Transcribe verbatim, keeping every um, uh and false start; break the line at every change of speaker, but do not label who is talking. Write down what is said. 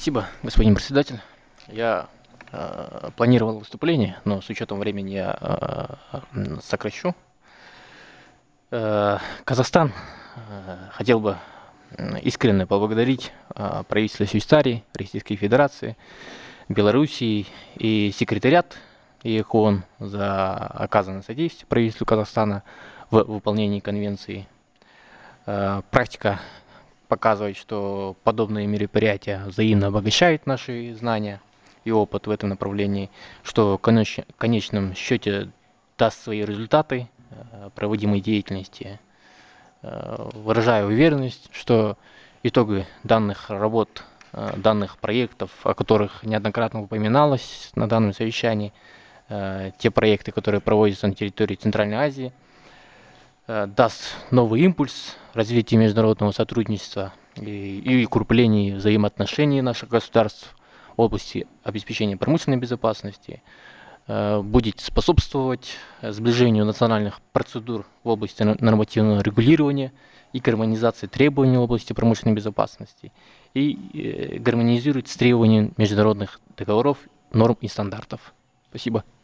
Спасибо, господин председатель. Я э, планировал выступление, но с учетом времени я э, м, сокращу. Э, Казахстан э, хотел бы м, искренне поблагодарить э, правительство Швейцарии, Российской Федерации, Белоруссии и секретариат ЕКОН за оказанное содействие правительству Казахстана в выполнении конвенции. Э, Практика показывает, что подобные мероприятия взаимно обогащают наши знания и опыт в этом направлении, что в конеч- конечном счете даст свои результаты э, проводимой деятельности. Э, Выражаю уверенность, что итоги данных работ, э, данных проектов, о которых неоднократно упоминалось на данном совещании, э, те проекты, которые проводятся на территории Центральной Азии, э, даст новый импульс развитию международного сотрудничества и, и укреплению взаимоотношений наших государств в области обеспечения промышленной безопасности, э, будет способствовать сближению национальных процедур в области нор- нормативного регулирования и гармонизации требований в области промышленной безопасности и э, гармонизирует с требованиями международных договоров, норм и стандартов. Спасибо.